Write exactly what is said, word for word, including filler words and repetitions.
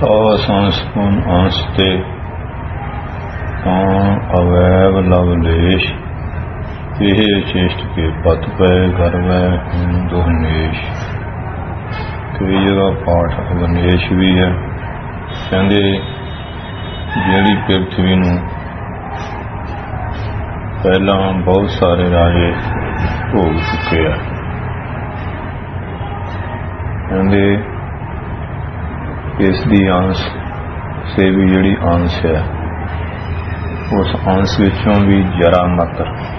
असंस्पुन अंसते अवैव लवलेश ਇਹ ਚੇਸ਼ਟ ਕੇ ਪਤ ਪੈ ਘਰ ਵੈ ਦੋਹਨੇਸ਼। ਕਈ ਜਗ੍ਹਾ ਪਾਠ ਅਵਨੇਸ਼ ਵੀ ਹੈ। ਕਹਿੰਦੇ ਜਿਹੜੀ ਪ੍ਰਿਥਵੀ ਨੂੰ ਪਹਿਲਾਂ ਬਹੁਤ ਸਾਰੇ ਰਾਜੇ ਭੋਗ ਚੁੱਕੇ ਆ, ਕਹਿੰਦੇ ਇਸ ਦੀ ਅੰਸ਼ ਸੇ ਵੀ ਜਿਹੜੀ ਅੰਸ਼ ਹੈ ਉਸ ਅੰਸ਼ ਵਿੱਚੋਂ ਵੀ ਜਰਾ ਮਾਤਰ